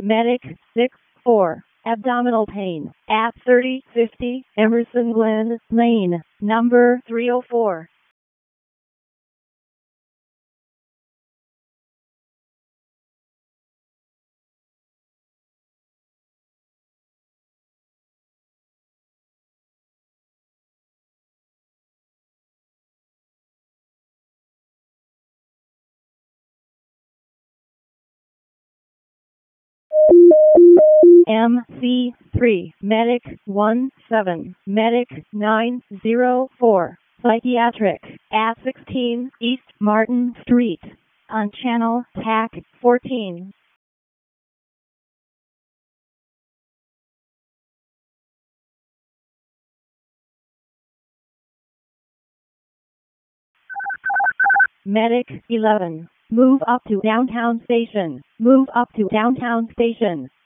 Medic 6-4. Abdominal pain at 3050 Emerson Glen Lane, number 304. MC3, Medic 17, Medic 904, Psychiatric, at 16 East Martin Street, on Channel TAC 14. Medic 11, move up to downtown station, move up to downtown station.